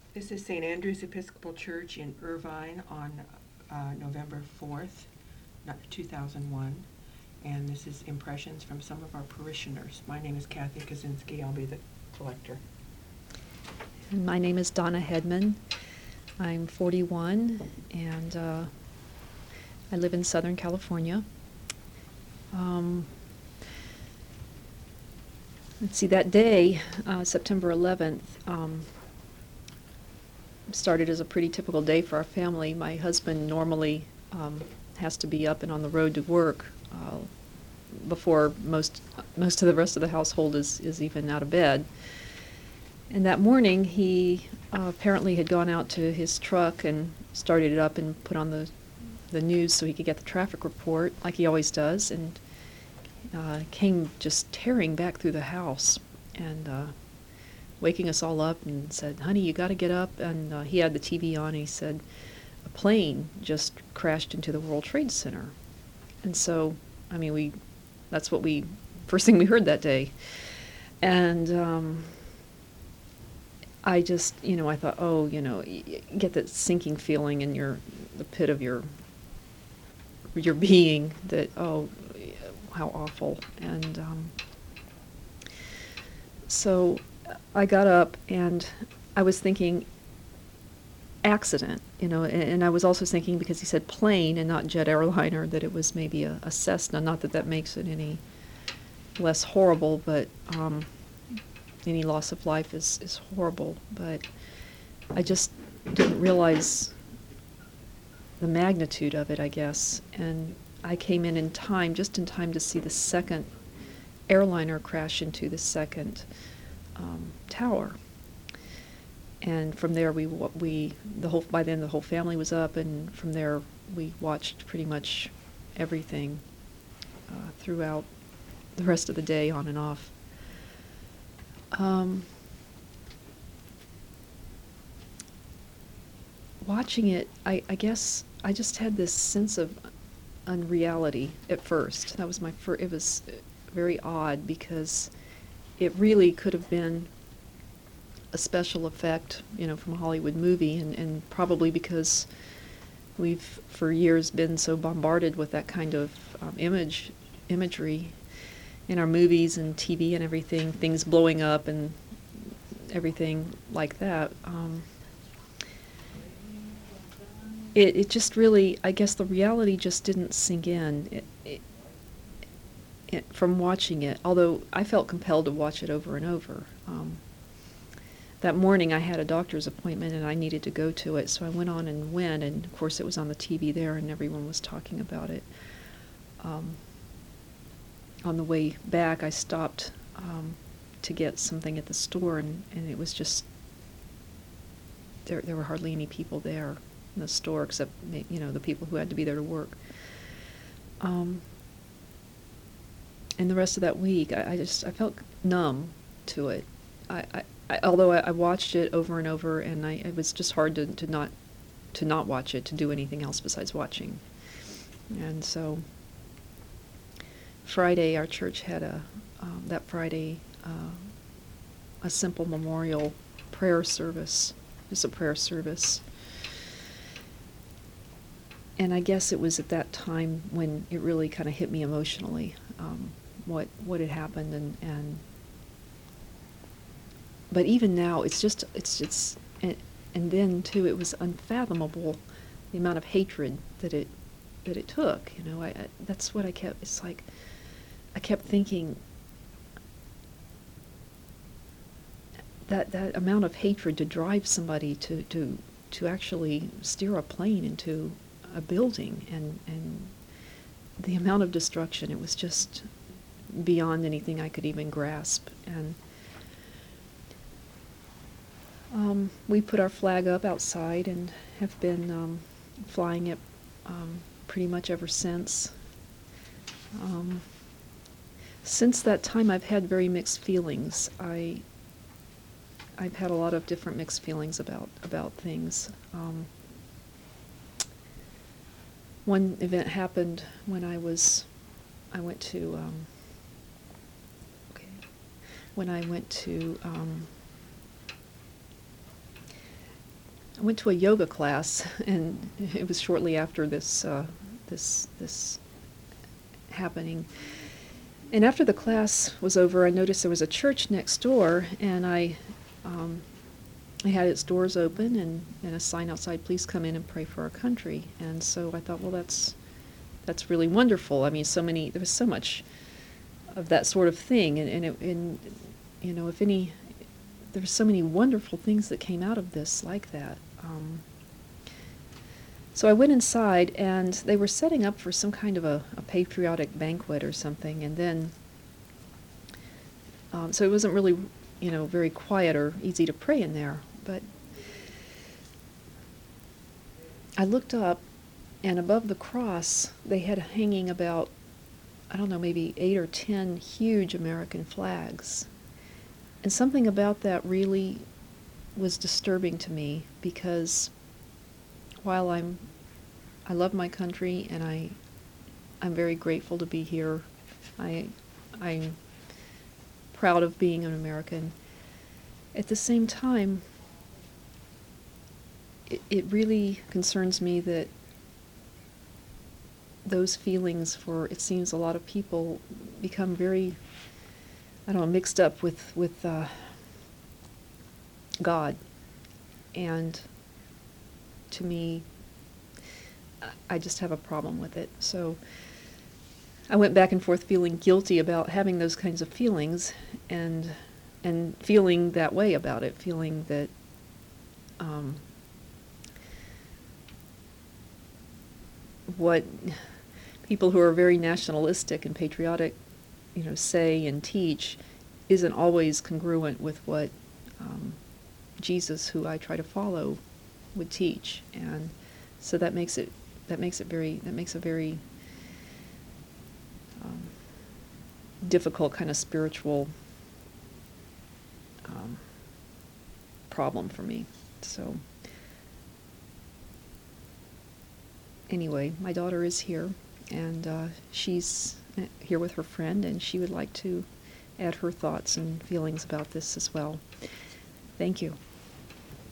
This is St. Andrew's Episcopal Church in Irvine on November 4th, 2001. And this is impressions from some of our parishioners. My name is Kathy Kaczynski. I'll be the collector. And my name is Donna Hedman. I'm 41, and I live in Southern California. Let's see, that day, September 11th, started as a pretty typical day for our family. My husband normally has to be up and on the road to work before most of the rest of the household is even out of bed. And that morning, he apparently had gone out to his truck and started it up and put on the news so he could get the traffic report, like he always does, and came just tearing back through the house and waking us all up and said, "Honey, you got to get up." And he had the TV on, and he said, "A plane just crashed into the World Trade Center." And so, I mean, that's what first thing we heard that day. And I just, I thought, oh, you get that sinking feeling in the pit of your being that, oh, how awful. And so I got up and I was thinking accident, and I was also thinking, because he said plane and not jet airliner, that it was maybe a Cessna. Not that makes it any less horrible, but any loss of life is horrible. But I just didn't realize the magnitude of it, I guess. And I came just in time to see the second airliner crash into the second tower. And from there, by then the whole family was up, and from there we watched pretty much everything throughout the rest of the day, on and off. Watching it, I guess I just had this sense of unreality at first. That was it was very odd, because it really could have been a special effect, from a Hollywood movie, and probably because we've for years been so bombarded with that kind of imagery in our movies and TV and everything, things blowing up and everything like that. It just really, I guess the reality just didn't sink in from watching it, although I felt compelled to watch it over and over. That morning I had a doctor's appointment and I needed to go to it, so I went, and of course it was on the TV there and everyone was talking about it. On the way back, I stopped to get something at the store, and it was just, there were hardly any people there in the store except, the people who had to be there to work. And the rest of that week, I felt numb to it. Although I watched it over and over, and it was just hard to not watch it, to do anything else besides watching. And so Friday, our church had that Friday a simple memorial prayer service. Just a prayer service. And I guess it was at that time when it really kind of hit me emotionally, what had happened, but even now, it's and then too, it was unfathomable, the amount of hatred that it took. That's what I kept. It's like I kept thinking that amount of hatred to drive somebody to actually steer a plane into a building, and the amount of destruction, it was just beyond anything I could even grasp. And we put our flag up outside and have been flying it pretty much ever since. Since that time, I've had very mixed feelings. I've had a lot of different mixed feelings about things. One event happened when I went to I went to a yoga class, and it was shortly after this happening. And after the class was over, I noticed there was a church next door, and it had its doors open and a sign outside, "Please come in and pray for our country." And so I thought, well, that's really wonderful. I mean, there was so much of that sort of thing, and you know, there were so many wonderful things that came out of this like that. So I went inside, and they were setting up for some kind of a patriotic banquet or something, and then, so it wasn't really, you know, very quiet or easy to pray in there. But I looked up, and above the cross, they had hanging about, I don't know, maybe 8 or 10 huge American flags. And something about that really was disturbing to me, because while I love my country, and I'm very grateful to be here, I'm proud of being an American, at the same time, it really concerns me that those feelings for, it seems, a lot of people become very, I don't know, mixed up with God. And to me, I just have a problem with it. So I went back and forth feeling guilty about having those kinds of feelings, and feeling that way about it, feeling that what people who are very nationalistic and patriotic, you know, say and teach isn't always congruent with what Jesus, who I try to follow, would teach. And so that makes a very difficult kind of spiritual problem for me. So anyway, my daughter is here, and she's here with her friend, and she would like to add her thoughts and feelings about this as well. Thank you.